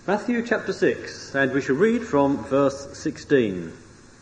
Matthew chapter 6, and we shall read from verse 16.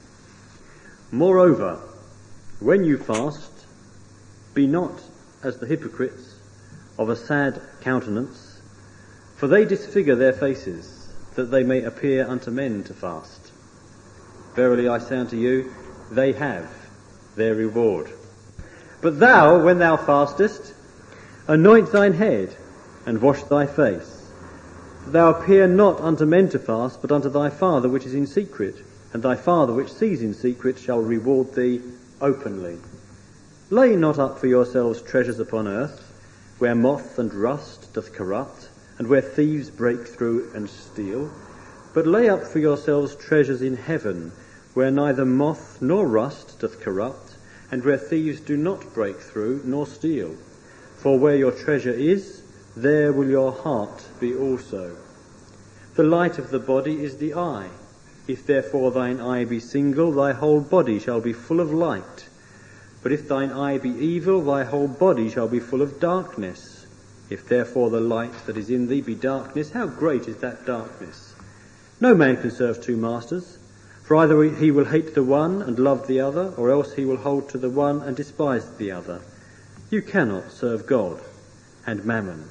Moreover, when you fast, be not as the hypocrites of a sad countenance, for they disfigure their faces, that they may appear unto men to fast. Verily I say unto you, they have their reward. But thou, when thou fastest, anoint thine head, and wash thy face, that thou appear not unto men to fast, but unto thy Father which is in secret, and thy Father which sees in secret shall reward thee openly. Lay not up for yourselves treasures upon earth, where moth and rust doth corrupt, and where thieves break through and steal, but lay up for yourselves treasures in heaven, where neither moth nor rust doth corrupt, and where thieves do not break through nor steal. For where your treasure is, there will your heart be also. The light of the body is the eye. If therefore thine eye be single, thy whole body shall be full of light. But if thine eye be evil, thy whole body shall be full of darkness. If therefore the light that is in thee be darkness, how great is that darkness? No man can serve two masters, for either he will hate the one and love the other, or else he will hold to the one and despise the other. You cannot serve God and mammon.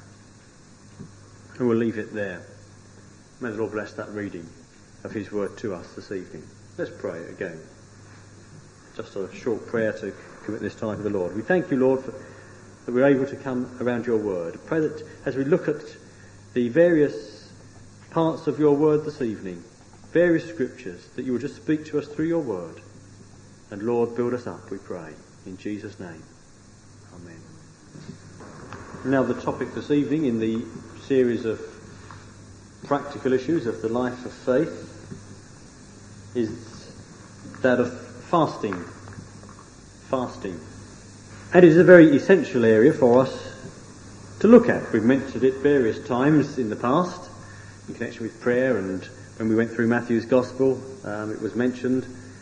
And we'll leave it there. May the Lord bless that reading of his word to us this evening. Let's pray again. Just a short prayer to commit this time to the Lord. We thank you, Lord, that we're able to come around your word. I pray that as we look at the various parts of your word this evening, various scriptures, that you will just speak to us through your word. And Lord, build us up, we pray. In Jesus' name. Amen. Now the topic this evening in the series of practical issues of the life of faith is that of fasting. Fasting. And it is a very essential area for us to look at. We've mentioned it various times in the past in connection with prayer, and when we went through Matthew's Gospel, it was mentioned.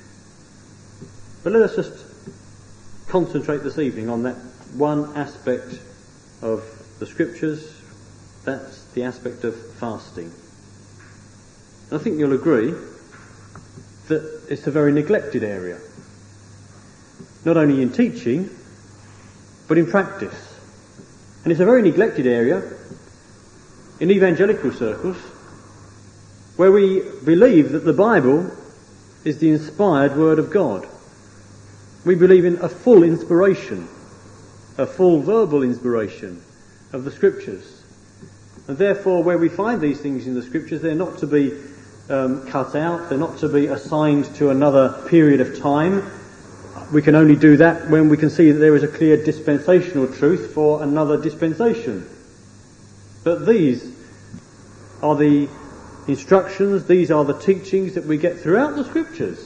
But let us just concentrate this evening on that one aspect of the Scriptures. That's the aspect of fasting. And I think you'll agree that it's a very neglected area, not only in teaching, but in practice. And it's a very neglected area in evangelical circles, where we believe that the Bible is the inspired Word of God. We believe in a full inspiration, a full verbal inspiration of the Scriptures. And therefore, where we find these things in the Scriptures, they're not to be cut out, they're not to be assigned to another period of time. We can only do that when we can see that there is a clear dispensational truth for another dispensation. But these are the instructions, these are the teachings that we get throughout the Scriptures.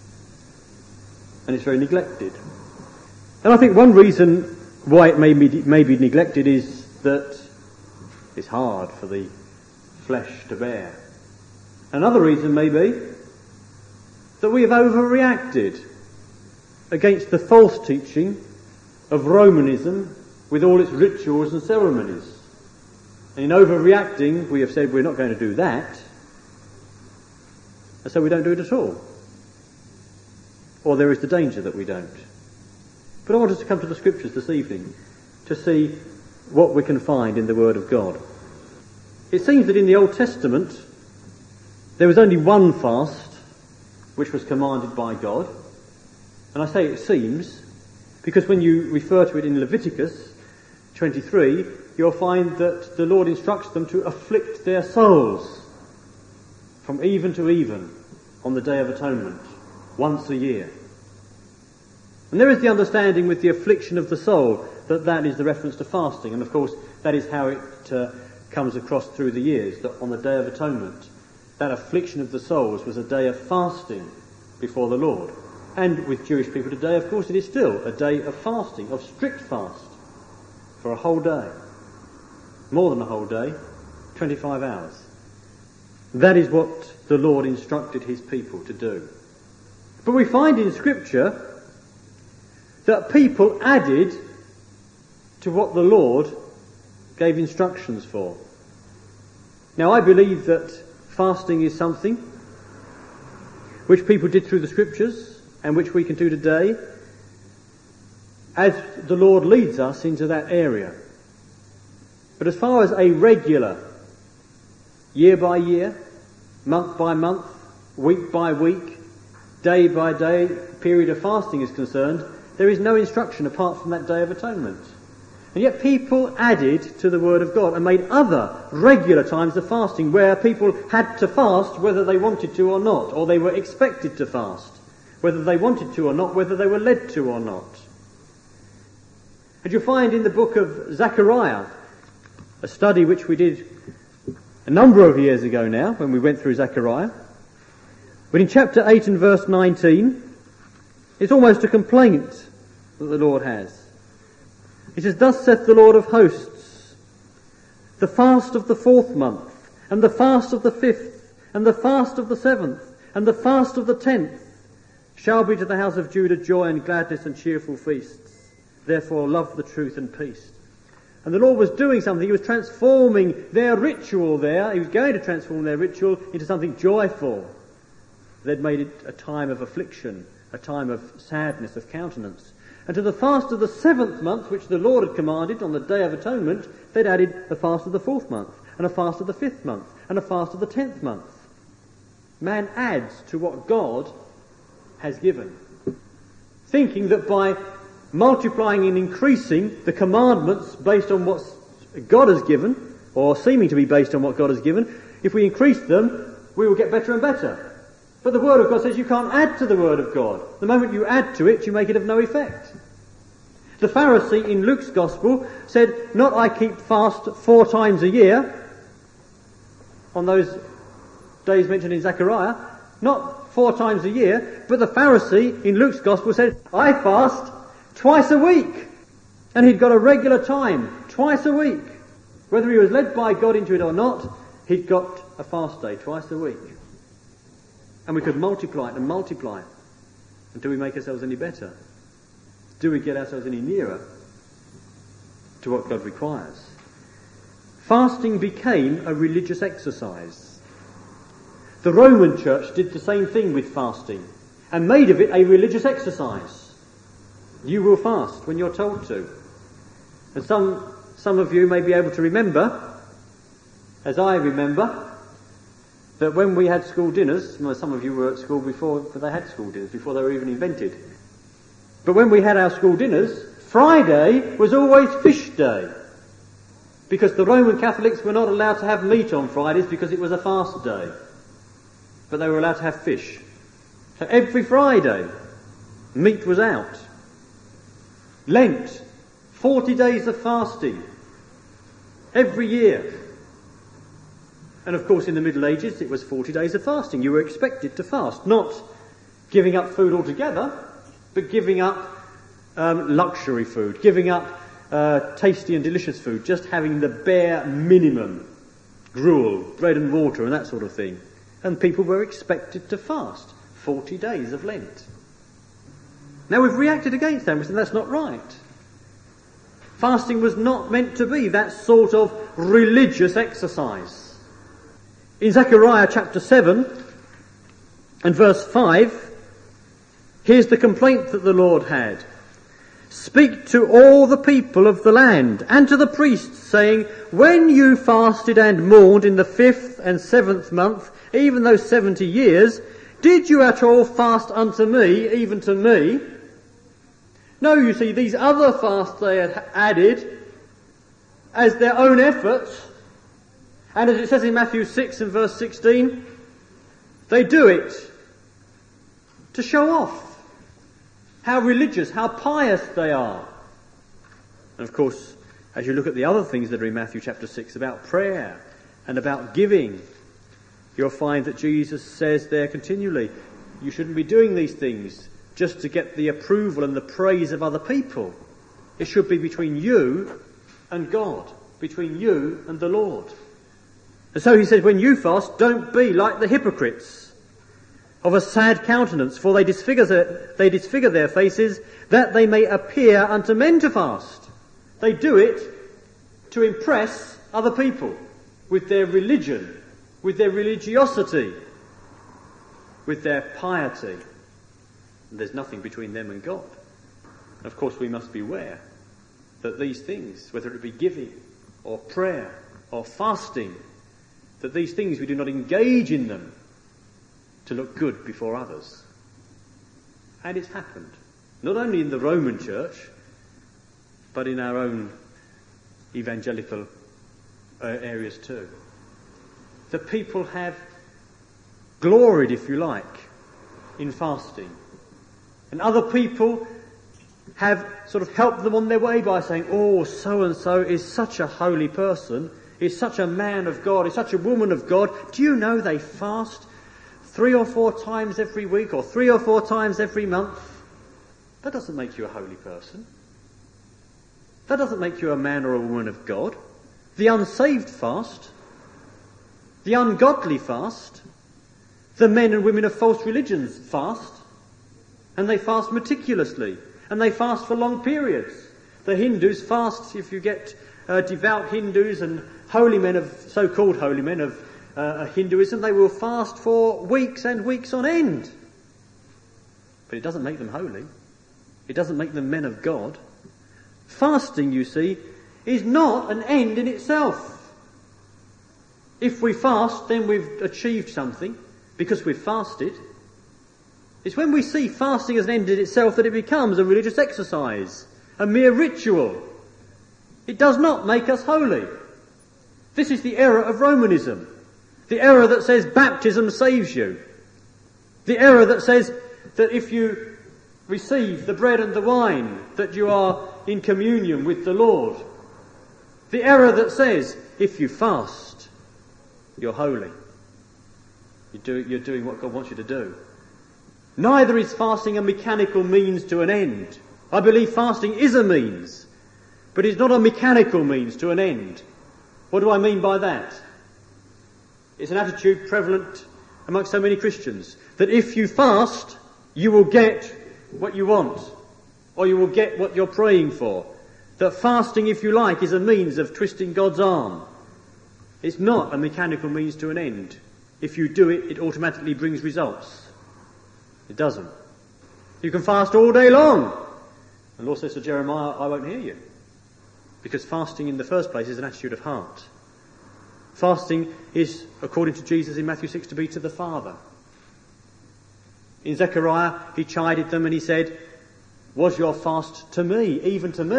And it's very neglected. And I think one reason why it may be neglected is that it's hard for the flesh to bear. Another reason may be that we have overreacted against the false teaching of Romanism with all its rituals and ceremonies. And in overreacting, we have said we're not going to do that, and so we don't do it at all. Or there is the danger that we don't. But I want us to come to the Scriptures this evening to see what we can find in the Word of God. It seems that in the Old Testament there was only one fast which was commanded by God. And I say it seems because when you refer to it in Leviticus 23, you'll find that the Lord instructs them to afflict their souls from even to even on the Day of Atonement, once a year. And there is the understanding with the affliction of the soul that is the reference to fasting. And of course, that is how it comes across through the years, that on the Day of Atonement, that affliction of the souls was a day of fasting before the Lord. And with Jewish people today, of course, it is still a day of fasting, of strict fast, for a whole day. More than a whole day, 25 hours. That is what the Lord instructed his people to do. But we find in Scripture that people added to what the Lord gave instructions for. Now, I believe that fasting is something which people did through the Scriptures and which we can do today as the Lord leads us into that area. But as far as a regular, year by year, month by month, week by week, day by day period of fasting is concerned, there is no instruction apart from that Day of Atonement. And yet people added to the Word of God and made other regular times of fasting where people had to fast whether they wanted to or not, or they were expected to fast, whether they wanted to or not, whether they were led to or not. And you'll find in the book of Zechariah, a study which we did a number of years ago now when we went through Zechariah, but in chapter 8 and verse 19, it's almost a complaint that the Lord has. He says, "Thus saith the Lord of hosts, the fast of the 4th month, and the fast of the 5th, and the fast of the 7th, and the fast of the 10th, shall be to the house of Judah joy and gladness and cheerful feasts. Therefore love the truth and peace." And the Lord was doing something. He was transforming their ritual there. He was going to transform their ritual into something joyful. They'd made it a time of affliction, a time of sadness of countenance. And to the fast of the 7th month, which the Lord had commanded on the Day of Atonement, they'd added a fast of the 4th month, and a fast of the 5th month, and a fast of the 10th month. Man adds to what God has given, thinking that by multiplying and increasing the commandments based on what God has given, or seeming to be based on what God has given, if we increase them, we will get better and better. But the Word of God says you can't add to the Word of God. The moment you add to it, you make it of no effect. The Pharisee in Luke's Gospel said, not I keep fast 4 times a year, on those days mentioned in Zechariah, not 4 times a year, but the Pharisee in Luke's Gospel said, I fast twice a week. And he'd got a regular time, twice a week. Whether he was led by God into it or not, he'd got a fast day twice a week. And we could multiply it and multiply it until we make ourselves any better. Do we get ourselves any nearer to what God requires? Fasting became a religious exercise. The Roman Church did the same thing with fasting and made of it a religious exercise. You will fast when you're told to. And some of you may be able to remember, as I remember, that when we had school dinners, well, some of you were at school before they had school dinners, before they were even invented. But when we had our school dinners, Friday was always fish day. Because the Roman Catholics were not allowed to have meat on Fridays because it was a fast day. But they were allowed to have fish. So every Friday, meat was out. Lent, 40 days of fasting. Every year. And of course in the Middle Ages it was 40 days of fasting. You were expected to fast, not giving up food altogether, but giving up luxury food, giving up tasty and delicious food, just having the bare minimum, gruel, bread and water and that sort of thing. And people were expected to fast 40 days of Lent. Now we've reacted against that, and that's not right. Fasting was not meant to be that sort of religious exercise. In Zechariah chapter 7 and verse 5, here's the complaint that the Lord had. Speak to all the people of the land and to the priests, saying, when you fasted and mourned in the 5th and 7th month, even those 70 years, did you at all fast unto me, even to me? No, you see, these other fasts they had added as their own efforts. And as it says in Matthew 6 and verse 16, they do it to show off how religious, how pious they are. And of course, as you look at the other things that are in Matthew chapter 6 about prayer and about giving, you'll find that Jesus says there continually, you shouldn't be doing these things just to get the approval and the praise of other people. It should be between you and God, between you and the Lord. And so he says, when you fast, don't be like the hypocrites of a sad countenance, for they disfigure their faces, that they may appear unto men to fast. They do it to impress other people with their religion, with their religiosity, with their piety. And there's nothing between them and God. Of course, we must beware that these things, whether it be giving or prayer or fasting, that these things we do not engage in them to look good before others. And it's happened, not only in the Roman Church, but in our own evangelical areas too. The people have gloried, if you like, in fasting. And other people have sort of helped them on their way by saying, oh, so-and-so is such a holy person, is such a man of God, is such a woman of God. Do you know they fast 3 or 4 times every week or 3 or 4 times every month? That doesn't make you a holy person. That doesn't make you a man or a woman of God. The unsaved fast, the ungodly fast, the men and women of false religions fast, and they fast meticulously, and they fast for long periods. The Hindus fast, if you get devout Hindus and holy men of, so-called holy men of Hinduism, they will fast for weeks and weeks on end. But it doesn't make them holy. It doesn't make them men of God. Fasting, you see, is not an end in itself. If we fast, then we've achieved something because we've fasted. It's when we see fasting as an end in itself that it becomes a religious exercise, a mere ritual. It does not make us holy. This is the error of Romanism. The error that says baptism saves you. The error that says that if you receive the bread and the wine, that you are in communion with the Lord. The error that says if you fast, you're holy. You're doing what God wants you to do. Neither is fasting a mechanical means to an end. I believe fasting is a means, but it's not a mechanical means to an end. What do I mean by that? It's an attitude prevalent amongst so many Christians, that if you fast, you will get what you want, or you will get what you're praying for. That fasting, if you like, is a means of twisting God's arm. It's not a mechanical means to an end. If you do it, it automatically brings results. It doesn't. You can fast all day long. The Lord says to Jeremiah, I won't hear you. Because fasting in the first place is an attitude of heart. Fasting is, according to Jesus in Matthew 6, to be to the Father. In Zechariah, he chided them and he said, was your fast to me, even to me?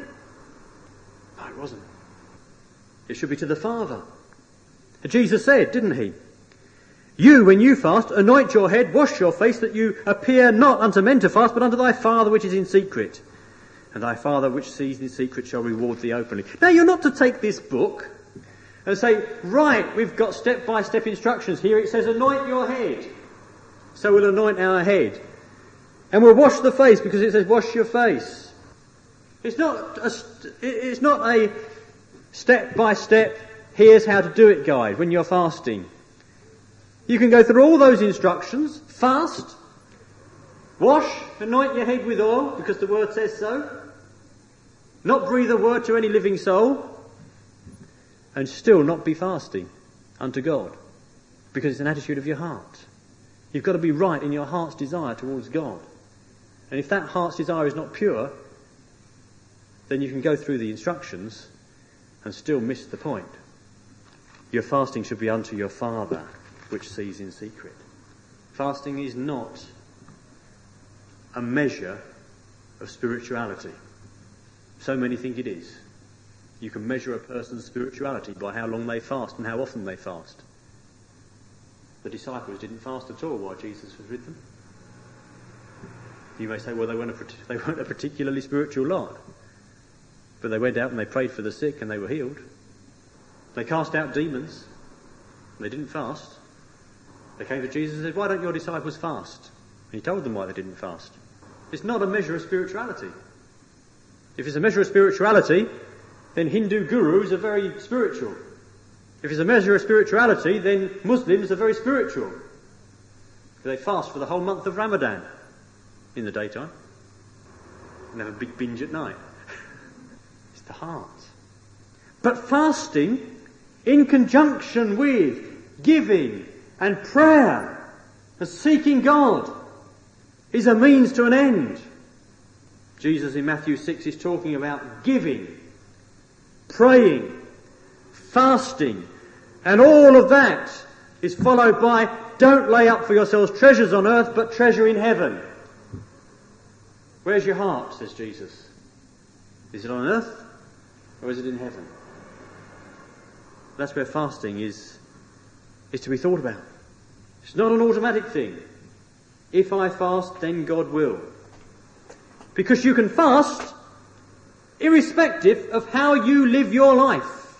No, it wasn't. It should be to the Father. And Jesus said, didn't he? You, when you fast, anoint your head, wash your face, that you appear not unto men to fast, but unto thy Father which is in secret. And thy Father which sees in secret shall reward thee openly. Now, you're not to take this book and say, right, we've got step-by-step instructions here. It says, anoint your head. So we'll anoint our head. And we'll wash the face because it says, wash your face. It's not a step-by-step, here's how to do it guide when you're fasting. You can go through all those instructions, fast, wash, anoint your head with oil, because the word says so, not breathe a word to any living soul, and still not be fasting unto God, because it's an attitude of your heart. You've got to be right in your heart's desire towards God. And if that heart's desire is not pure, then you can go through the instructions and still miss the point. Your fasting should be unto your Father, which sees in secret. Fasting is not a measure of spirituality. So many think it is. You can measure a person's spirituality by how long they fast and how often they fast. The disciples didn't fast at all while Jesus was with them. You may say, well, they weren't a particularly spiritual lot. But they went out and they prayed for the sick and they were healed. They cast out demons. They didn't fast. They came to Jesus and said, why don't your disciples fast? And he told them why they didn't fast. It's not a measure of spirituality. If it's a measure of spirituality, then Hindu gurus are very spiritual. If it's a measure of spirituality, then Muslims are very spiritual. They fast for the whole month of Ramadan in the daytime and have a big binge at night. It's the heart. But fasting, in conjunction with giving and prayer and seeking God is a means to an end. Jesus in Matthew 6 is talking about giving, praying, fasting, and all of that is followed by don't lay up for yourselves treasures on earth but treasure in heaven. Where's your heart, says Jesus? Is it on earth or is it in heaven? That's where fasting is to be thought about. It's not an automatic thing. If I fast, then God will. Because you can fast irrespective of how you live your life.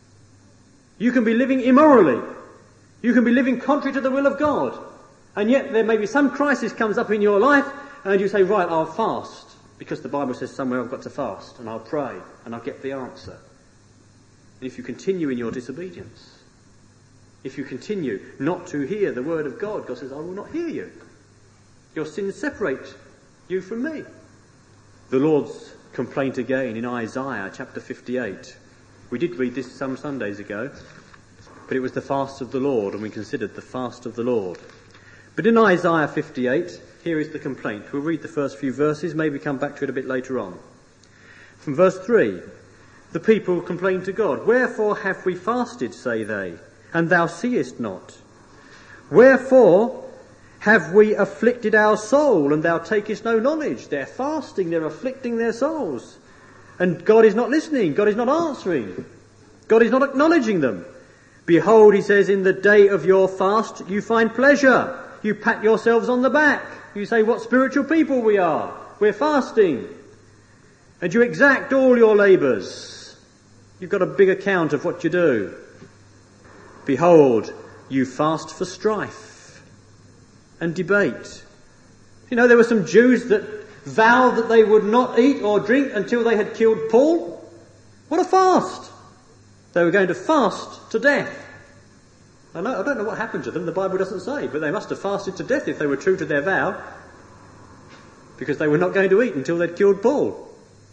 You can be living immorally. You can be living contrary to the will of God. And yet there may be some crisis comes up in your life and you say, right, I'll fast. Because the Bible says somewhere I've got to fast. And I'll pray. And I'll get the answer. And if you continue in your disobedience, if you continue not to hear the word of God, God says, I will not hear you. Your sins separate you from me. The Lord's complaint again in Isaiah chapter 58. We did read this some Sundays ago, but it was the fast of the Lord, and we considered the fast of the Lord. But in Isaiah 58, here is the complaint. We'll read the first few verses, maybe come back to it a bit later on. From verse 3, the people complain to God, Wherefore have we fasted, say they, and thou seest not? Wherefore have we afflicted our soul, and thou takest no knowledge? They're fasting, they're afflicting their souls. And God is not listening, God is not answering. God is not acknowledging them. Behold, he says, in the day of your fast you find pleasure. You pat yourselves on the back. You say, what spiritual people we are. We're fasting. And you exact all your labours. You've got a big account of what you do. Behold, you fast for strife and debate. You know, there were some Jews that vowed that they would not eat or drink until they had killed Paul. What a fast! They were going to fast to death. I don't know what happened to them, the Bible doesn't say, but they must have fasted to death if they were true to their vow, because they were not going to eat until they'd killed Paul.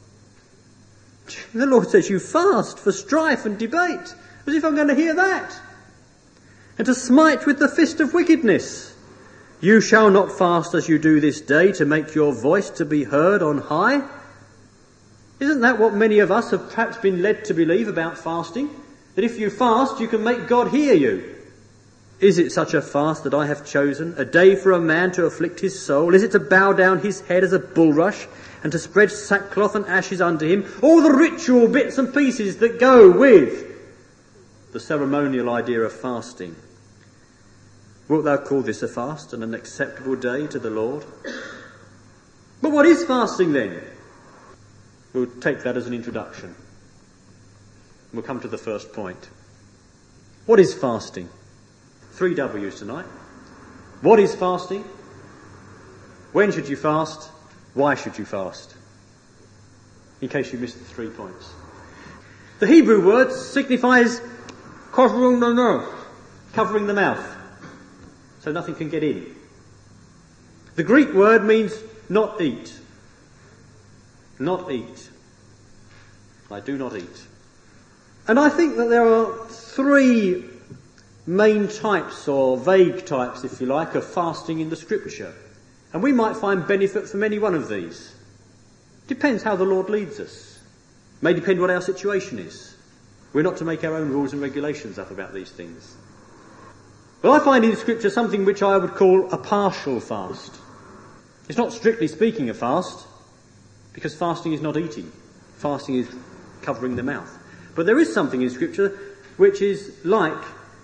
The Lord says, you fast for strife and debate, as if I'm going to hear that. And to smite with the fist of wickedness. You shall not fast as you do this day, to make your voice to be heard on high. Isn't that what many of us have perhaps been led to believe about fasting? That if you fast, you can make God hear you. Is it such a fast that I have chosen, a day for a man to afflict his soul? Is it to bow down his head as a bulrush, and to spread sackcloth and ashes unto him? All the ritual bits and pieces that go with the ceremonial idea of fasting. Wilt thou call this a fast and an acceptable day to the Lord? But what is fasting then? We'll take that as an introduction. We'll come to the first point. What is fasting? 3 W's tonight. What is fasting? When should you fast? Why should you fast? In case you missed the 3 points. The Hebrew word signifies covering the mouth, so nothing can get in. The Greek word means not eat. Not eat. I do not eat. And I think that there are 3 main types, or vague types, if you like, of fasting in the Scripture. And we might find benefit from any one of these. Depends how the Lord leads us. May depend what our situation is. We're not to make our own rules and regulations up about these things. But I find in Scripture something which I would call a partial fast. It's not strictly speaking a fast, because fasting is not eating. Fasting is covering the mouth. But there is something in Scripture which is like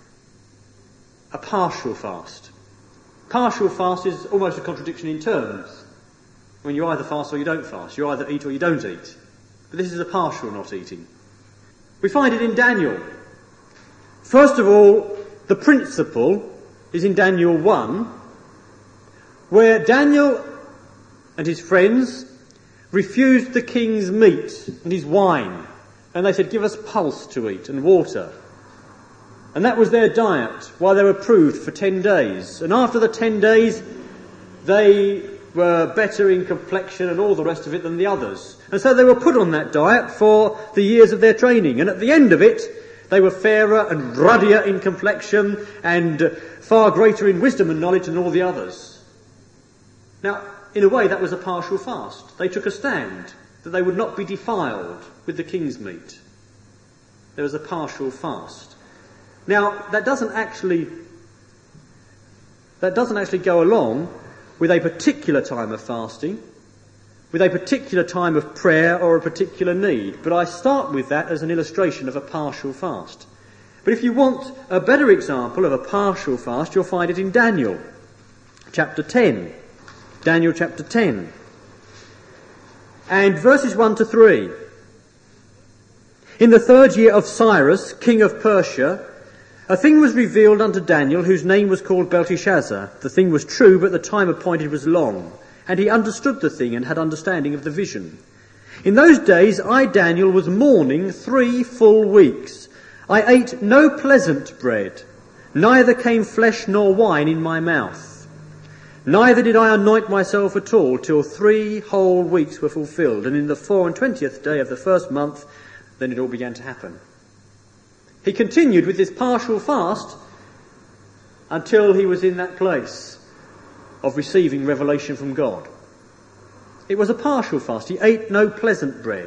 a partial fast. Partial fast is almost a contradiction in terms. When you either fast or you don't fast. You either eat or you don't eat. But this is a partial not eating. We find it in Daniel. First of all, the principle is in Daniel 1, where Daniel and his friends refused the king's meat and his wine. And they said, give us pulse to eat and water. And that was their diet while they were approved for 10 days. And after the 10 days, they were better in complexion and all the rest of it than the others. And so they were put on that diet for the years of their training. And at the end of it, They were fairer and ruddier in complexion and far greater in wisdom and knowledge than all the others. Now, in a way, that was a partial fast. They took a stand that they would not be defiled with the king's meat. There was a partial fast. Now, that doesn't actually go along with a particular time of fasting, with a particular time of prayer or a particular need. But I start with that as an illustration of a partial fast. But if you want a better example of a partial fast, you'll find it in Daniel chapter 10. Daniel chapter 10. And verses 1 to 3. In the 3rd year of Cyrus, king of Persia, a thing was revealed unto Daniel, whose name was called Belteshazzar. The thing was true, but the time appointed was long. And he understood the thing and had understanding of the vision. In those days I, Daniel, was mourning 3 full weeks. I ate no pleasant bread, neither came flesh nor wine in my mouth. Neither did I anoint myself at all till 3 whole weeks were fulfilled. And in the 24th day of the 1st month, then it all began to happen. He continued with this partial fast until he was in that place of receiving revelation from God. It was a partial fast. He ate no pleasant bread.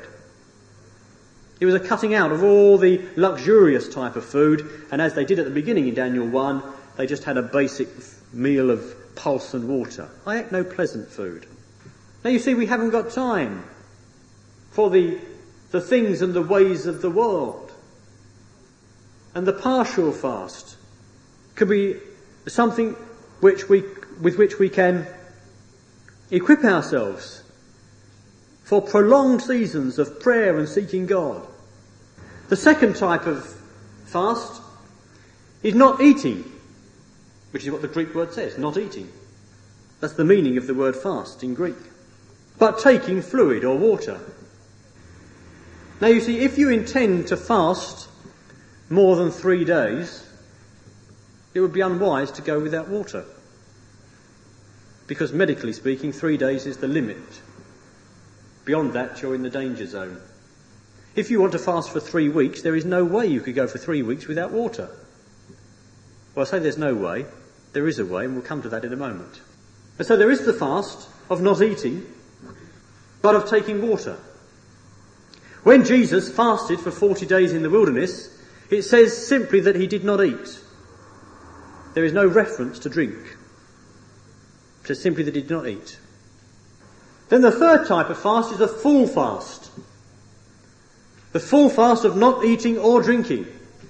It was a cutting out of all the luxurious type of food, and as they did at the beginning in Daniel 1, they just had a basic meal of pulse and water. I ate no pleasant food. Now you see, we haven't got time for the things and the ways of the world. And the partial fast could be something with which we can equip ourselves for prolonged seasons of prayer and seeking God. The second type of fast is not eating, which is what the Greek word says, not eating. That's the meaning of the word fast in Greek. But taking fluid or water. Now you see, if you intend to fast more than 3 days, it would be unwise to go without water. Because medically speaking, 3 days is the limit. Beyond that, you're in the danger zone. If you want to fast for 3 weeks, there is no way you could go for 3 weeks without water. Well, I say there's no way. There is a way, and we'll come to that in a moment. And so there is the fast of not eating, but of taking water. When Jesus fasted for 40 days in the wilderness, it says simply that he did not eat. There is no reference to drink. It says simply that he did not eat. Then the third type of fast is a full fast. The full fast of not eating or drinking.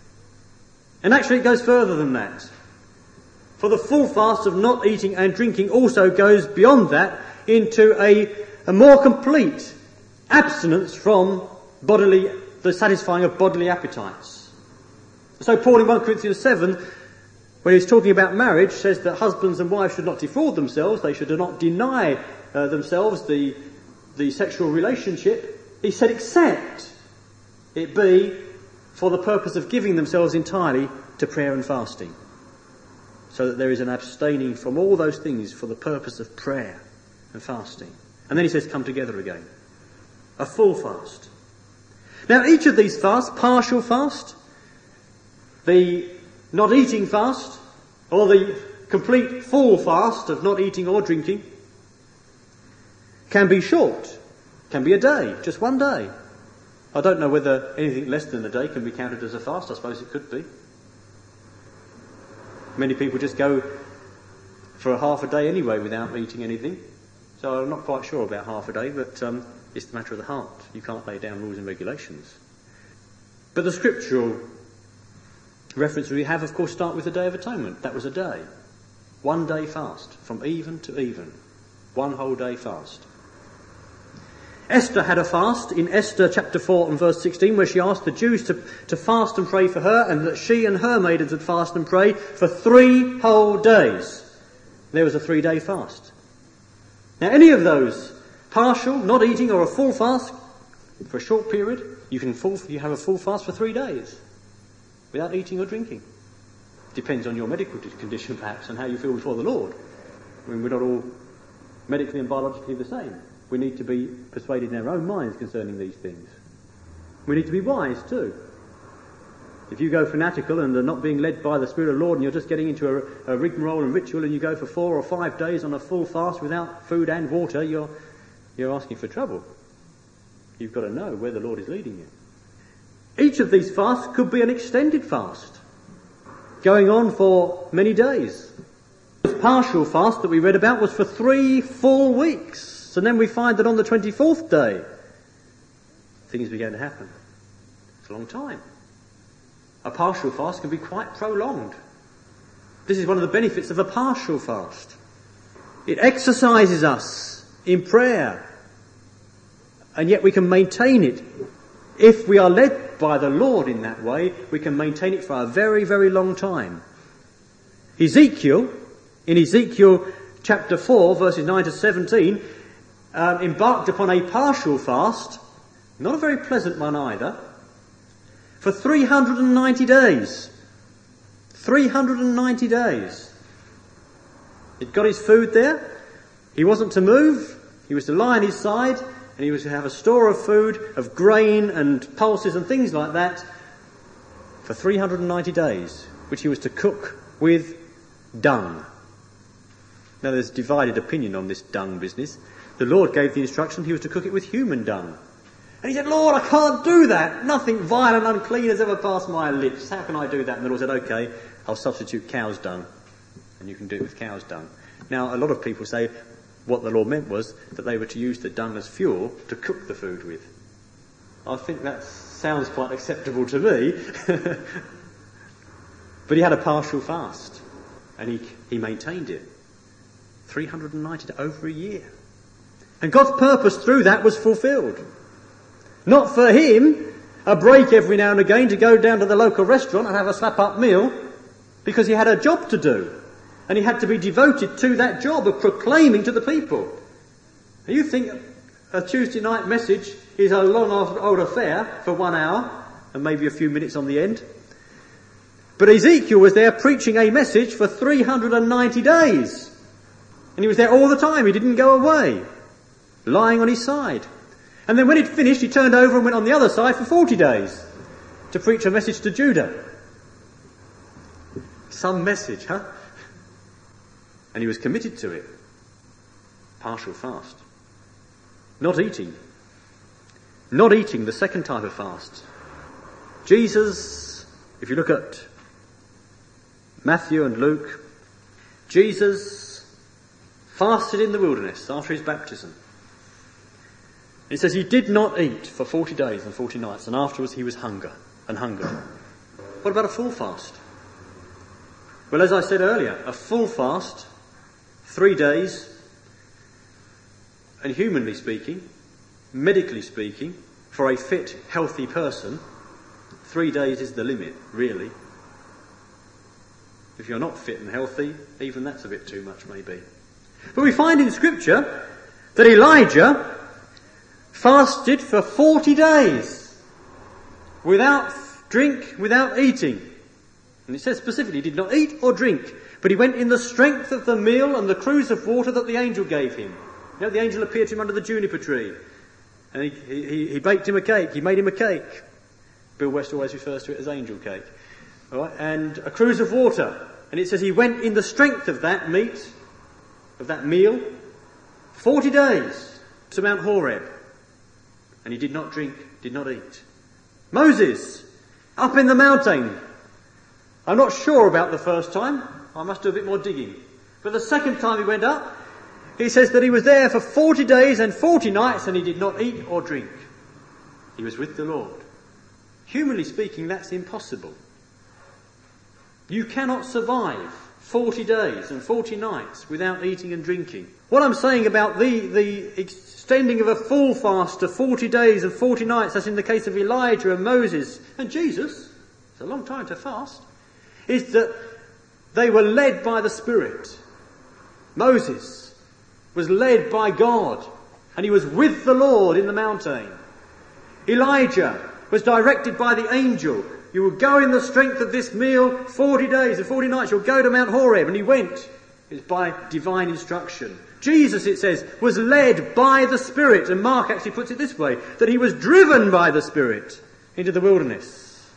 And actually it goes further than that. For the full fast of not eating and drinking also goes beyond that into a more complete abstinence from the satisfying of bodily appetites. So Paul in 1 Corinthians 7, when he's talking about marriage, says that husbands and wives should not defraud themselves, they should not deny themselves the sexual relationship. He said, except it be for the purpose of giving themselves entirely to prayer and fasting. So that there is an abstaining from all those things for the purpose of prayer and fasting. And then he says, come together again. A full fast. Now each of these fasts, partial fast, the not eating fast, or the complete full fast of not eating or drinking, can be short, can be a day, just one day. I don't know whether anything less than a day can be counted as a fast. I suppose it could be. Many people just go for a half a day anyway without eating anything. So I'm not quite sure about half a day, but it's the matter of the heart. You can't lay down rules and regulations. But the scriptural references we have, of course, start with the Day of Atonement. That was a day. 1 day fast, from even to even. 1 whole day fast. Esther had a fast in Esther chapter 4 and verse 16, where she asked the Jews to fast and pray for her, and that she and her maidens would fast and pray for 3 whole days. There was a 3-day fast. Now any of those, partial, not eating, or a full fast for a short period, you have a full fast for 3 days without eating or drinking. Depends on your medical condition perhaps and how you feel before the Lord. I mean, we're not all medically and biologically the same. We need to be persuaded in our own minds concerning these things. We need to be wise too. If you go fanatical and are not being led by the Spirit of the Lord and you're just getting into a rigmarole and ritual and you go for 4 or 5 days on a full fast without food and water, you're asking for trouble. You've got to know where the Lord is leading you. Each of these fasts could be an extended fast, going on for many days. The partial fast that we read about was for 3 full weeks. And then we find that on the 24th day, things began to happen. It's a long time. A partial fast can be quite prolonged. This is one of the benefits of a partial fast. It exercises us in prayer, and yet we can maintain it. If we are led by the Lord in that way, we can maintain it for a very, very long time. Ezekiel, in Ezekiel chapter 4, verses 9 to 17, embarked upon a partial fast, not a very pleasant one either, for 390 days. 390 days. He'd got his food there. He wasn't to move. He was to lie on his side, and he was to have a store of food, of grain and pulses and things like that, for 390 days, which he was to cook with dung. Now there's divided opinion on this dung business. The Lord gave the instruction he was to cook it with human dung. And he said, Lord, I can't do that. Nothing vile and unclean has ever passed my lips. How can I do that? And the Lord said, okay, I'll substitute cow's dung. And you can do it with cow's dung. Now, a lot of people say what the Lord meant was that they were to use the dung as fuel to cook the food with. I think that sounds quite acceptable to me. But he had a partial fast. And he maintained it. 390 to over a year. And God's purpose through that was fulfilled. Not for him, a break every now and again to go down to the local restaurant and have a slap-up meal, because he had a job to do. And he had to be devoted to that job of proclaiming to the people. And you think a Tuesday night message is a long old affair for 1 hour, and maybe a few minutes on the end. But Ezekiel was there preaching a message for 390 days. And he was there all the time. He didn't go away, lying on his side. And then when he'd finished, he turned over and went on the other side for 40 days to preach a message to Judah. Some message, huh? And he was committed to it. Partial fast. Not eating. Not eating, the second type of fast. Jesus, if you look at Matthew and Luke, Jesus fasted in the wilderness after his baptism. It says he did not eat for 40 days and 40 nights, and afterwards he was hungered. What about a full fast? Well, as I said earlier, a full fast, 3 days, and humanly speaking, medically speaking, for a fit, healthy person, 3 days is the limit, really. If you're not fit and healthy, even that's a bit too much, maybe. But we find in Scripture that Elijah fasted for 40 days without drink, without eating. And it says specifically he did not eat or drink, but he went in the strength of the meal and the cruse of water that the angel gave him. You know, the angel appeared to him under the juniper tree, and he baked him a cake, he made him a cake. Bill West always refers to it as angel cake. All right? And a cruse of water. And it says he went in the strength of that meat, of that meal, 40 days to Mount Horeb. And he did not drink, did not eat. Moses, up in the mountain. I'm not sure about the first time. I must do a bit more digging. But the second time he went up, he says that he was there for 40 days and 40 nights and he did not eat or drink. He was with the Lord. Humanly speaking, that's impossible. You cannot survive 40 days and 40 nights without eating and drinking. What I'm saying about the extending of a full fast to 40 days and 40 nights, as in the case of Elijah and Moses and Jesus, it's a long time to fast, is that they were led by the Spirit. Moses was led by God, and he was with the Lord in the mountain. Elijah was directed by the angel. You will go in the strength of this meal 40 days and 40 nights. You'll go to Mount Horeb. And he went. It was by divine instruction. Jesus, it says, was led by the Spirit. And Mark actually puts it this way, that he was driven by the Spirit into the wilderness.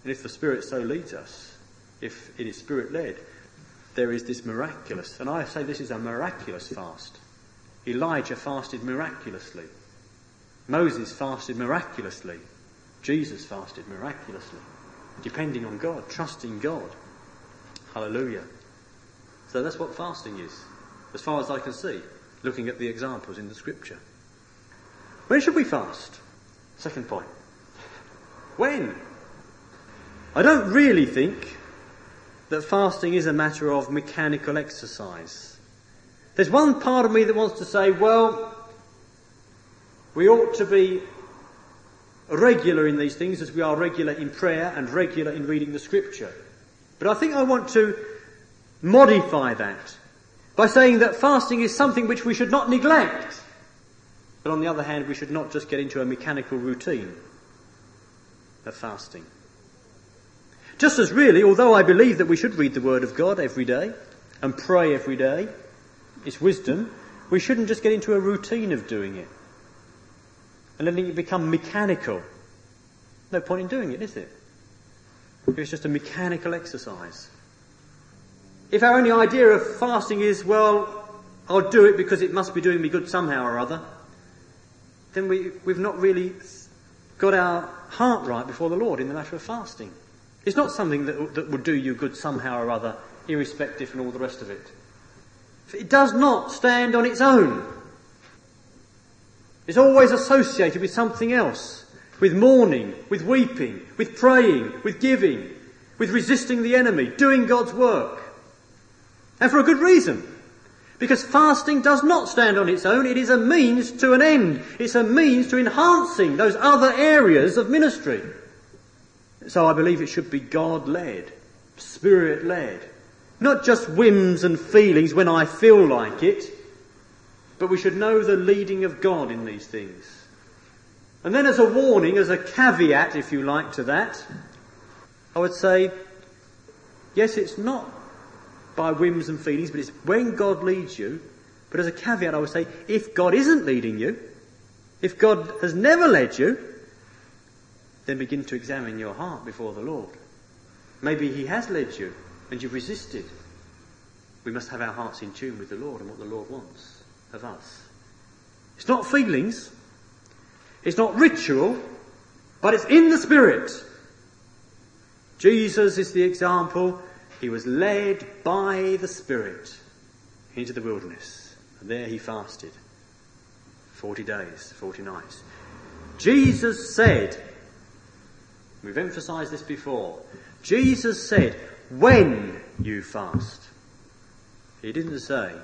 And if the Spirit so leads us, if it is Spirit-led, there is this miraculous, and I say this is a miraculous fast. Elijah fasted miraculously. Moses fasted miraculously. Jesus fasted miraculously. Depending on God, trusting God. Hallelujah. So that's what fasting is, as far as I can see, looking at the examples in the Scripture. When should we fast? Second point. When? I don't really think that fasting is a matter of mechanical exercise. There's one part of me that wants to say, well, we ought to be regular in these things as we are regular in prayer and regular in reading the Scripture. But I think I want to modify that by saying that fasting is something which we should not neglect. But on the other hand, we should not just get into a mechanical routine of fasting. Just as really, although I believe that we should read the Word of God every day and pray every day, it's wisdom, we shouldn't just get into a routine of doing it and letting it become mechanical. No point in doing it, is it? If it's just a mechanical exercise. If our only idea of fasting is, well, I'll do it because it must be doing me good somehow or other, then we've not really got our heart right before the Lord in the matter of fasting. It's not something that would do you good somehow or other, irrespective and all the rest of it. It does not stand on its own. It's always associated with something else, with mourning, with weeping, with praying, with giving, with resisting the enemy, doing God's work. And for a good reason. Because fasting does not stand on its own, it is a means to an end. It's a means to enhancing those other areas of ministry. So I believe it should be God-led, Spirit-led. Not just whims and feelings when I feel like it, but we should know the leading of God in these things. And then as a warning, as a caveat, if you like, to that, I would say, yes, it's not by whims and feelings, but it's when God leads you. But as a caveat, I would say, if God isn't leading you, if God has never led you, then begin to examine your heart before the Lord. Maybe he has led you and you've resisted. We must have our hearts in tune with the Lord and what the Lord wants of us. It's not feelings, it's not ritual, but it's in the Spirit. Jesus is the example. He was led by the Spirit into the wilderness, and there he fasted 40 days, 40 nights. Jesus said, we've emphasised this before, Jesus said, when you fast. He didn't say,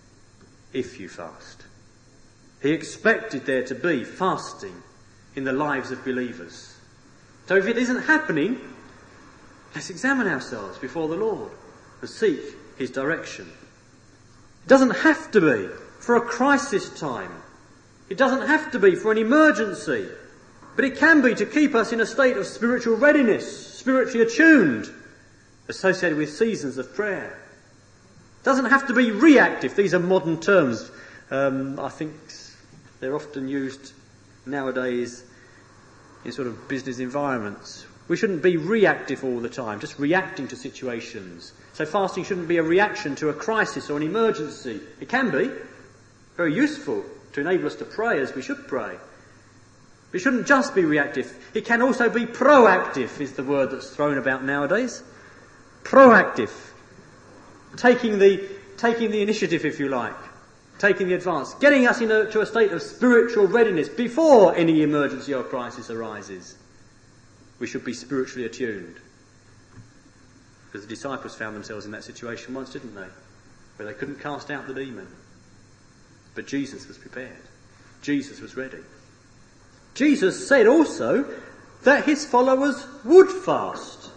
if you fast. He expected there to be fasting in the lives of believers. So if it isn't happening, let's examine ourselves before the Lord and seek his direction. It doesn't have to be for a crisis time. It doesn't have to be for an emergency. But it can be to keep us in a state of spiritual readiness, spiritually attuned, associated with seasons of prayer. It doesn't have to be reactive. These are modern terms. I think they're often used nowadays in sort of business environments. We shouldn't be reactive all the time, just reacting to situations. So fasting shouldn't be a reaction to a crisis or an emergency. It can be very useful to enable us to pray as we should pray. But it shouldn't just be reactive. It can also be proactive, is the word that's thrown about nowadays. Proactive. Taking the initiative, if you like. Taking the advance. Getting us into a state of spiritual readiness before any emergency or crisis arises. We should be spiritually attuned. Because the disciples found themselves in that situation once, didn't they? Where they couldn't cast out the demon. But Jesus was prepared. Jesus was ready. Jesus said also that his followers would fast.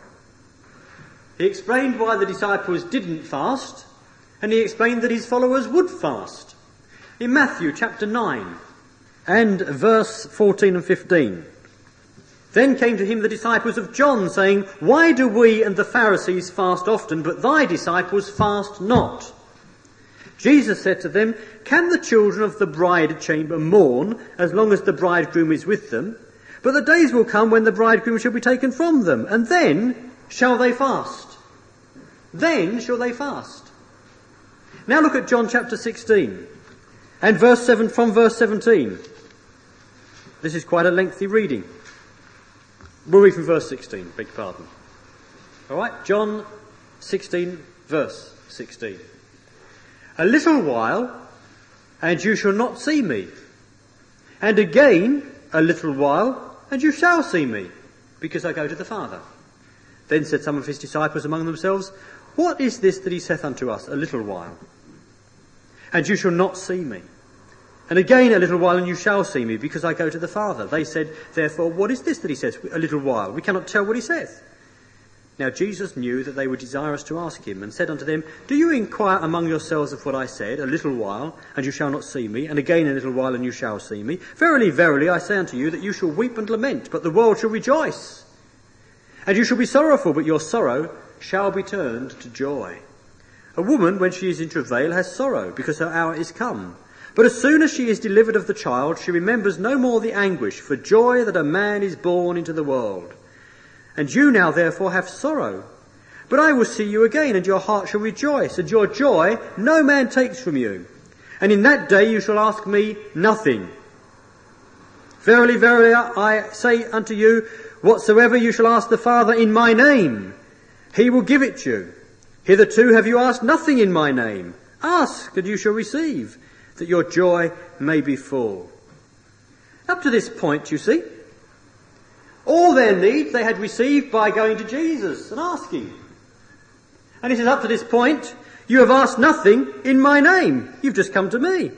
He explained why the disciples didn't fast, and he explained that his followers would fast. In Matthew chapter 9 and verse 14 and 15. Then came to him the disciples of John, saying, why do we and the Pharisees fast often, but thy disciples fast not? Jesus said to them, can the children of the bride chamber mourn as long as the bridegroom is with them? But the days will come when the bridegroom shall be taken from them, and then shall they fast. Then shall they fast. Now look at John chapter 16 and from verse 17. This is quite a lengthy reading. We'll read from verse 16, beg your pardon. Alright, John 16, verse 16. A little while, and you shall not see me. And again, a little while, and you shall see me, because I go to the Father. Then said some of his disciples among themselves, What is this that he saith unto us, a little while? And you shall not see me. And again a little while, and you shall see me, because I go to the Father. They said, therefore, what is this that he says, a little while? We cannot tell what he saith. Now Jesus knew that they were desirous to ask him, and said unto them, Do you inquire among yourselves of what I said, a little while, and you shall not see me, and again a little while, and you shall see me? Verily, verily, I say unto you, that you shall weep and lament, but the world shall rejoice. And you shall be sorrowful, but your sorrow shall be turned to joy. A woman, when she is in travail, has sorrow, because her hour is come. But as soon as she is delivered of the child, she remembers no more the anguish for joy that a man is born into the world. And you now therefore have sorrow. But I will see you again, and your heart shall rejoice, and your joy no man takes from you. And in that day you shall ask me nothing. Verily, verily, I say unto you, whatsoever you shall ask the Father in my name, he will give it you. Hitherto have you asked nothing in my name. Ask, and you shall receive, that your joy may be full. Up to this point, you see, all their needs they had received by going to Jesus and asking. And he says, up to this point, you have asked nothing in my name. You've just come to me.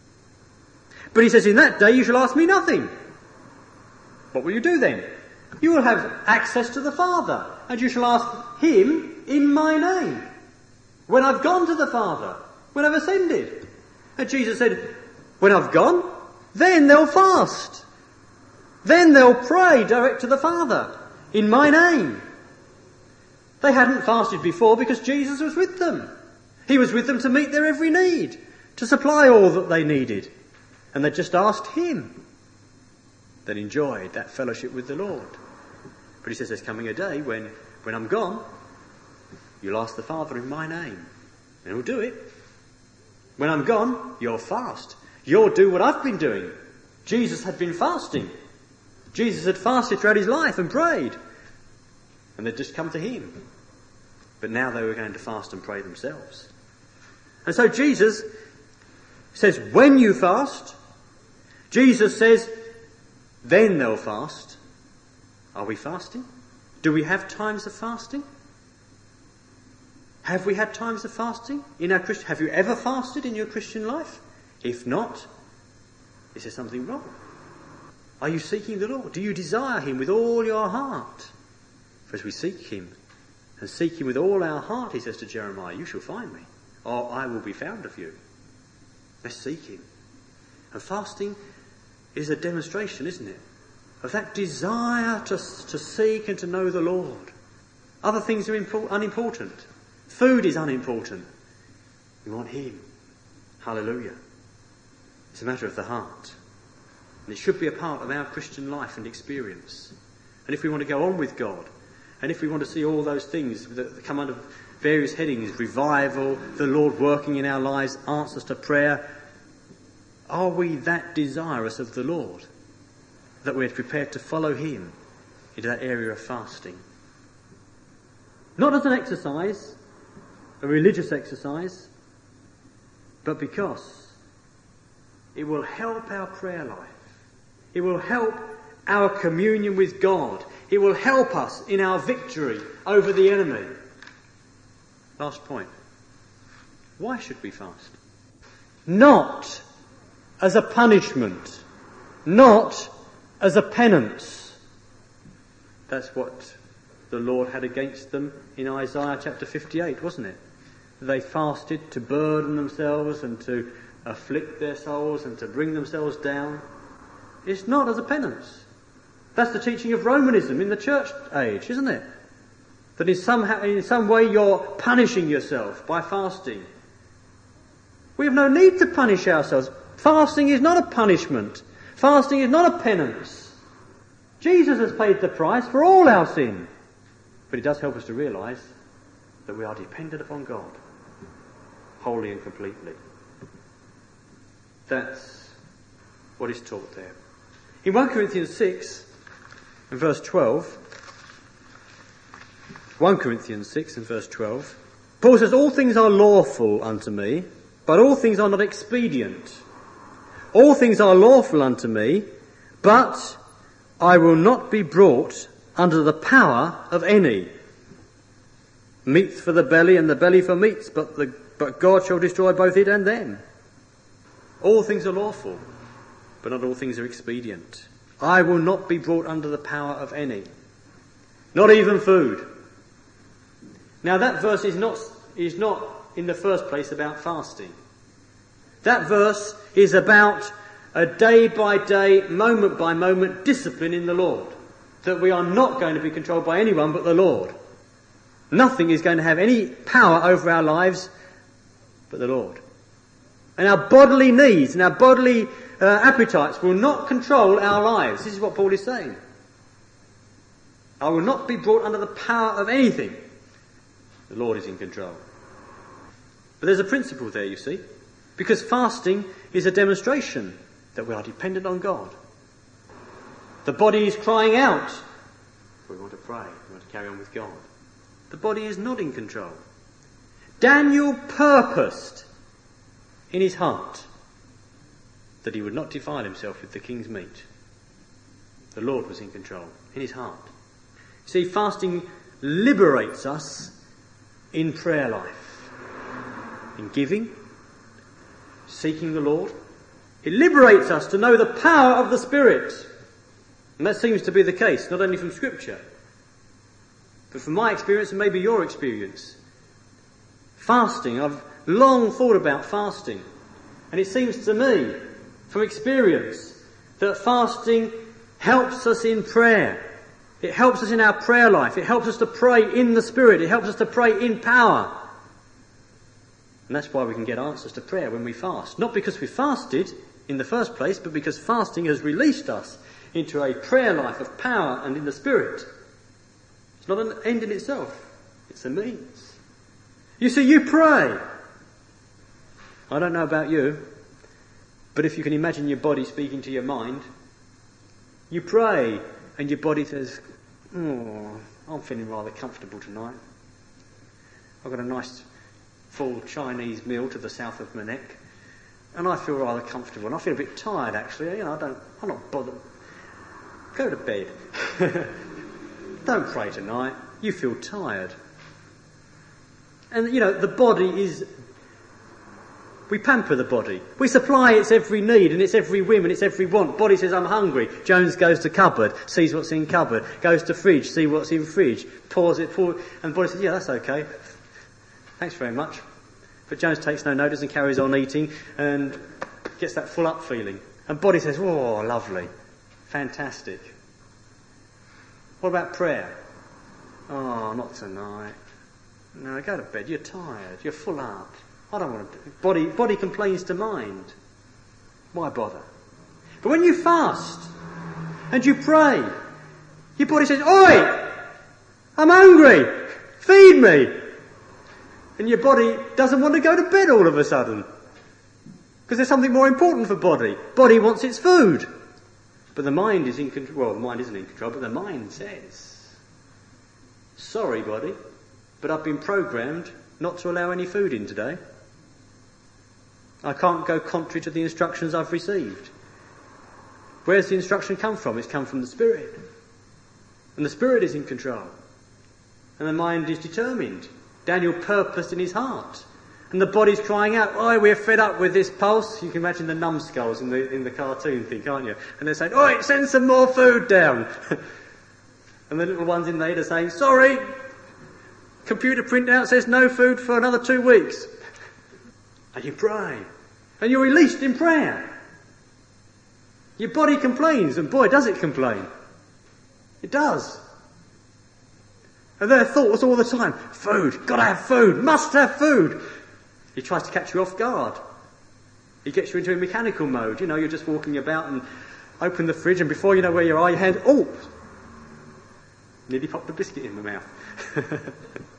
But he says, in that day you shall ask me nothing. What will you do then? You will have access to the Father, and you shall ask him in my name. When I've gone to the Father, when I've ascended. And Jesus said, when I've gone, then they'll fast. Then they'll pray direct to the Father in my name. They hadn't fasted before because Jesus was with them. He was with them to meet their every need, to supply all that they needed. And they just asked him. They enjoyed that fellowship with the Lord. But he says there's coming a day when I'm gone, you'll ask the Father in my name. And he'll do it. When I'm gone, you'll fast. You'll do what I've been doing. Jesus had been fasting. Jesus had fasted throughout his life and prayed. And they'd just come to him. But now they were going to fast and pray themselves. And so Jesus says, when you fast, Jesus says, then they'll fast. Are we fasting? Do we have times of fasting? Have we had times of fasting in our Christian? Have you ever fasted in your Christian life? If not, is there something wrong? Are you seeking the Lord? Do you desire him with all your heart? For as we seek him, and seek him with all our heart, he says to Jeremiah, you shall find me, or I will be found of you. Let's seek him. And fasting is a demonstration, isn't it, of that desire to seek and to know the Lord. Other things are unimportant. Food is unimportant. We want him. Hallelujah. It's a matter of the heart. And it should be a part of our Christian life and experience. And if we want to go on with God, and if we want to see all those things that come under various headings, revival, the Lord working in our lives, answers to prayer, are we that desirous of the Lord that we're prepared to follow him into that area of fasting? Not as an exercise, a religious exercise, but because it will help our prayer life. It will help our communion with God. It will help us in our victory over the enemy. Last point. Why should we fast? Not as a punishment. Not as a penance. That's what the Lord had against them in Isaiah chapter 58, wasn't it? They fasted to burden themselves and to afflict their souls and to bring themselves down. It's not as a penance. That's the teaching of Romanism in the church age, isn't it? That in some way you're punishing yourself by fasting. We have no need to punish ourselves. Fasting is not a punishment. Fasting is not a penance. Jesus has paid the price for all our sin. But it does help us to realise that we are dependent upon God, wholly and completely. That's what is taught there. In 1 Corinthians 6 and verse 12, 1 Corinthians 6 and verse 12, Paul says, all things are lawful unto me, but all things are not expedient. All things are lawful unto me, but I will not be brought under the power of any. Meats for the belly and the belly for meats, but God shall destroy both it and them. All things are lawful, but not all things are expedient. I will not be brought under the power of any. Not even food. Now that verse is not in the first place about fasting. That verse is about a day-by-day, moment-by-moment discipline in the Lord. That we are not going to be controlled by anyone but the Lord. Nothing is going to have any power over our lives but the Lord. And our bodily needs and our bodily appetites will not control our lives. This is what Paul is saying. I will not be brought under the power of anything. The Lord is in control. But there's a principle there, you see. Because fasting is a demonstration that we are dependent on God. The body is crying out. We want to pray. We want to carry on with God. The body is not in control. Daniel purposed in his heart that he would not defile himself with the king's meat. The Lord was in control, in his heart. See, fasting liberates us in prayer life, in giving, seeking the Lord. It liberates us to know the power of the Spirit. And that seems to be the case, not only from Scripture, but from my experience and maybe your experience. Fasting, I've long thought about fasting. And it seems to me, from experience, that fasting helps us in prayer. It helps us in our prayer life. It helps us to pray in the Spirit. It helps us to pray in power. And that's why we can get answers to prayer when we fast. Not because we fasted in the first place, but because fasting has released us into a prayer life of power and in the Spirit. It's not an end in itself. It's a means. You see, you pray. I don't know about you, but if you can imagine your body speaking to your mind, you pray and your body says, oh, I'm feeling rather comfortable tonight. I've got a nice full Chinese meal to the south of my neck, and I feel rather comfortable, and I feel a bit tired actually. I'm not bothered. Go to bed. Don't pray tonight. You feel tired. And the body is, we pamper the body. We supply its every need and its every whim and its every want. Body says, I'm hungry. Jones goes to cupboard, sees what's in cupboard, goes to fridge, see what's in fridge, pours it, and the body says, yeah, that's okay. Thanks very much. But Jones takes no notice and carries on eating and gets that full up feeling. And body says, oh, lovely. Fantastic. What about prayer? Oh, not tonight. No, go to bed. You're tired. You're full up. I don't want to. Body complains to mind. Why bother? But when you fast and you pray, your body says, oi! I'm hungry! Feed me! And your body doesn't want to go to bed all of a sudden. Because there's something more important for body. Body wants its food. But the mind is in control. Well, the mind isn't in control, but the mind says, sorry, body, but I've been programmed not to allow any food in today. I can't go contrary to the instructions I've received. Where's the instruction come from? It's come from the Spirit. And the Spirit is in control. And the mind is determined. Daniel purposed in his heart. And the body's crying out, oi, we're fed up with this pulse. You can imagine the numbskulls in the cartoon thing, can't you? And they're saying, oi, send some more food down. And the little ones in there are saying, sorry, computer printout says no food for another 2 weeks. And you pray. And you're released in prayer. Your body complains, and boy, does it complain. It does. And their thoughts all the time, food, gotta have food, must have food. He tries to catch you off guard. He gets you into a mechanical mode. You're just walking about and open the fridge, and before you know where you are, your hand, nearly popped the biscuit in my mouth.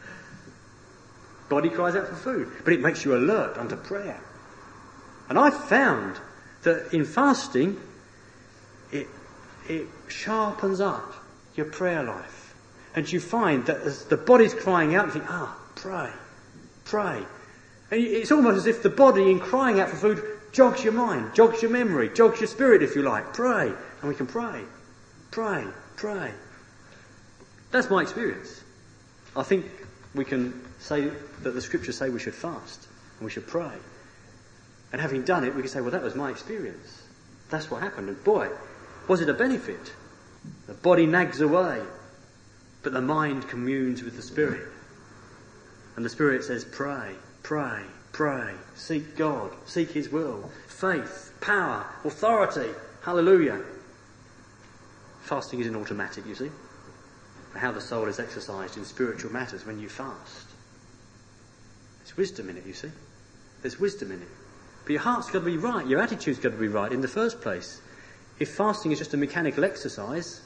Body cries out for food, but it makes you alert unto prayer. And I've found that in fasting, it sharpens up your prayer life. And you find that as the body's crying out, you think, pray, pray. And it's almost as if the body, in crying out for food, jogs your mind, jogs your memory, jogs your spirit, if you like. Pray. And we can pray. Pray. Pray. That's my experience. I think we can say that the scriptures say we should fast and we should pray. And having done it, we can say, well, that was my experience. That's what happened. And boy, was it a benefit. The body nags away, but the mind communes with the spirit. And the spirit says, pray, pray, pray, seek God, seek his will, faith, power, authority. Hallelujah. Fasting isn't automatic, you see. How the soul is exercised in spiritual matters when you fast. There's wisdom in it, you see. There's wisdom in it. But your heart's got to be right, your attitude's got to be right in the first place. If fasting is just a mechanical exercise,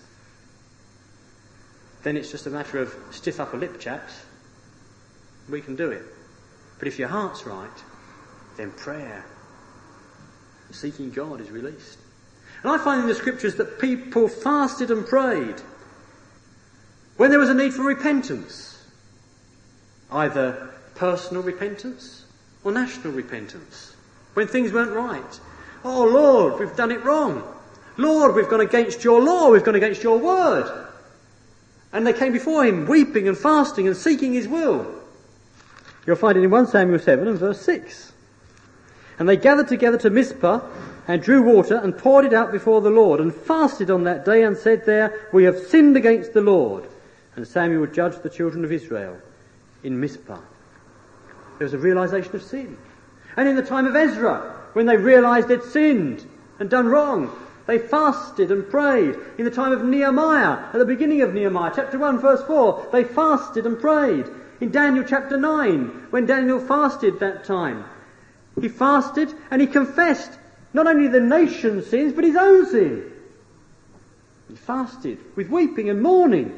then it's just a matter of stiff upper lip chaps. We can do it. But if your heart's right, then prayer, seeking God, is released. And I find in the scriptures that people fasted and prayed when there was a need for repentance, either personal repentance or national repentance, when things weren't right. Oh Lord, we've done it wrong. Lord, we've gone against your law, we've gone against your word. And they came before him, weeping and fasting and seeking his will. You'll find it in 1 Samuel 7 and verse 6. And they gathered together to Mizpah and drew water and poured it out before the Lord and fasted on that day and said there, we have sinned against the Lord. And Samuel judged the children of Israel in Mizpah. There was a realization of sin. And in the time of Ezra, when they realized they'd sinned and done wrong, they fasted and prayed. In the time of Nehemiah, at the beginning of Nehemiah, chapter 1, verse 4, they fasted and prayed. In Daniel chapter 9, when Daniel fasted that time, he fasted and he confessed not only the nation's sins, but his own sin. He fasted with weeping and mourning.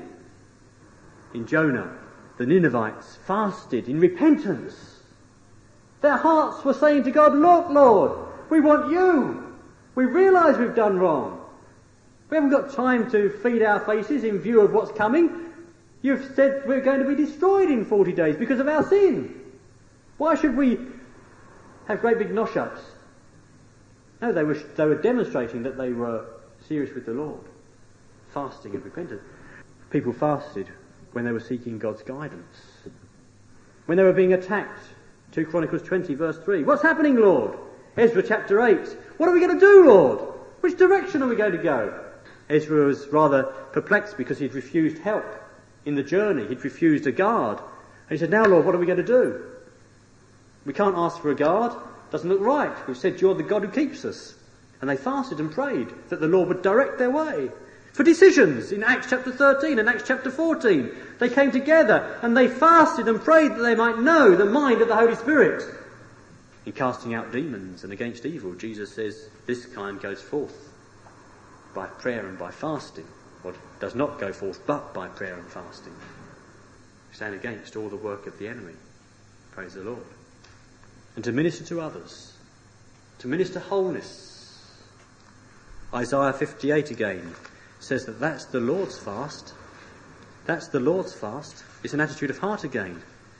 In Jonah, the Ninevites fasted in repentance. Their hearts were saying to God, look, Lord, we want you. We realise we've done wrong. We haven't got time to feed our faces in view of what's coming. You've said we're going to be destroyed in 40 days because of our sin. Why should we have great big nosh-ups? No, they were demonstrating that they were serious with the Lord. Fasting and repentance. People fasted when they were seeking God's guidance. When they were being attacked. 2 Chronicles 20 verse 3. What's happening, Lord? Ezra chapter 8. What are we going to do, Lord? Which direction are we going to go? Ezra was rather perplexed because he'd refused help in the journey. He'd refused a guard. And he said, now, Lord, what are we going to do? We can't ask for a guard. Doesn't look right. We've said you're the God who keeps us. And they fasted and prayed that the Lord would direct their way. For decisions, in Acts chapter 13 and Acts chapter 14, they came together and they fasted and prayed that they might know the mind of the Holy Spirit. In casting out demons and against evil, Jesus says this kind goes forth by prayer and by fasting, or does not go forth but by prayer and fasting. Stand against all the work of the enemy. Praise the Lord. And to minister to others, to minister wholeness. Isaiah 58 again says that that's the Lord's fast. That's the Lord's fast. It's an attitude of heart again.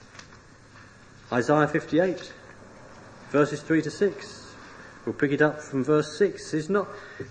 Isaiah 58, verses 3 to 6. We'll pick it up from verse 6. Is not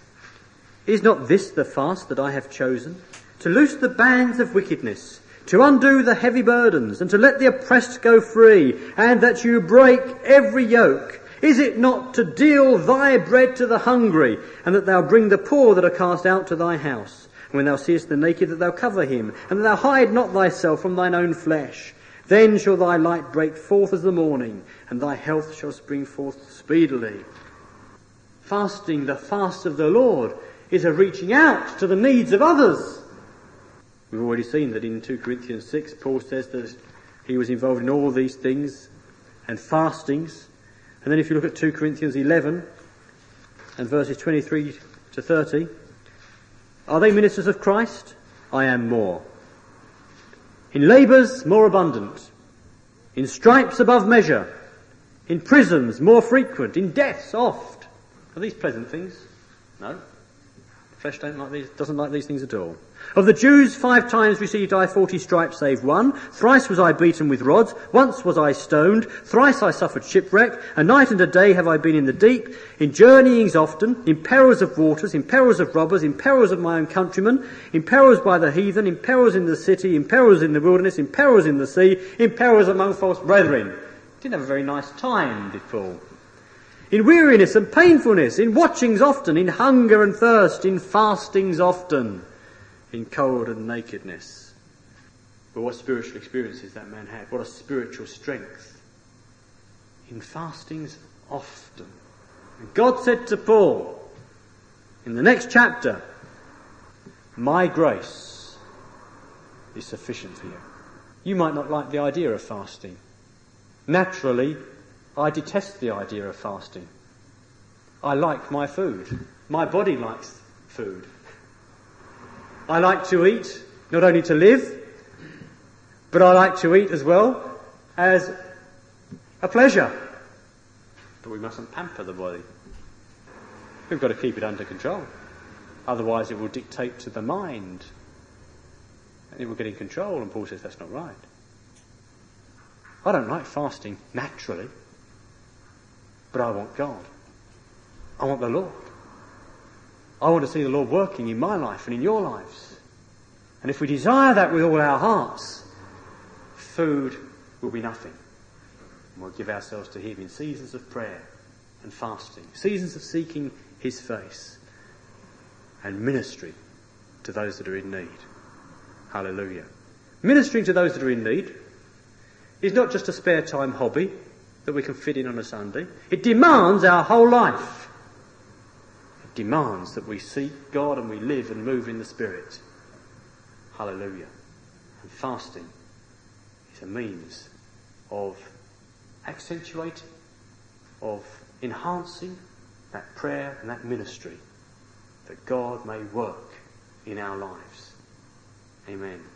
this the fast that I have chosen? To loose the bands of wickedness, to undo the heavy burdens, and to let the oppressed go free, and that you break every yoke. Is it not to deal thy bread to the hungry, and that thou bring the poor that are cast out to thy house? And when thou seest the naked, that thou cover him, and that thou hide not thyself from thine own flesh. Then shall thy light break forth as the morning, and thy health shall spring forth speedily. Fasting, the fast of the Lord, is a reaching out to the needs of others. We've already seen that in 2 Corinthians 6, Paul says that he was involved in all these things and fastings. And then if you look at 2 Corinthians 11 and verses 23 to 30. Are they ministers of Christ? I am more. In labours more abundant, in stripes above measure, in prisons more frequent, in deaths oft. Are these pleasant things? No. Flesh doesn't like these things at all. Of the Jews 5 times received I 40 stripes save 1. Thrice was I beaten with rods. Once was I stoned. Thrice I suffered shipwreck. A night and a day have I been in the deep. In journeyings often. In perils of waters. In perils of robbers. In perils of my own countrymen. In perils by the heathen. In perils in the city. In perils in the wilderness. In perils in the sea. In perils among false brethren. Didn't have a very nice time, did Paul. In weariness and painfulness, in watchings often, in hunger and thirst, in fastings often, in cold and nakedness. But what spiritual experiences that man had. What a spiritual strength. In fastings often. And God said to Paul, in the next chapter, my grace is sufficient for you. You might not like the idea of fasting. Naturally, I detest the idea of fasting. I like my food. My body likes food. I like to eat, not only to live, but I like to eat as well as a pleasure. But we mustn't pamper the body. We've got to keep it under control. Otherwise it will dictate to the mind. And it will get in control, and Paul says that's not right. I don't like fasting naturally. But I want God. I want the Lord. I want to see the Lord working in my life and in your lives. And if we desire that with all our hearts, food will be nothing. And we'll give ourselves to Him in seasons of prayer and fasting, seasons of seeking His face, and ministry to those that are in need. Hallelujah. Ministering to those that are in need is not just a spare time hobby that we can fit in on a Sunday. It demands our whole life. It demands that we seek God and we live and move in the Spirit. Hallelujah. And fasting is a means of accentuating, of enhancing that prayer and that ministry, that God may work in our lives. Amen.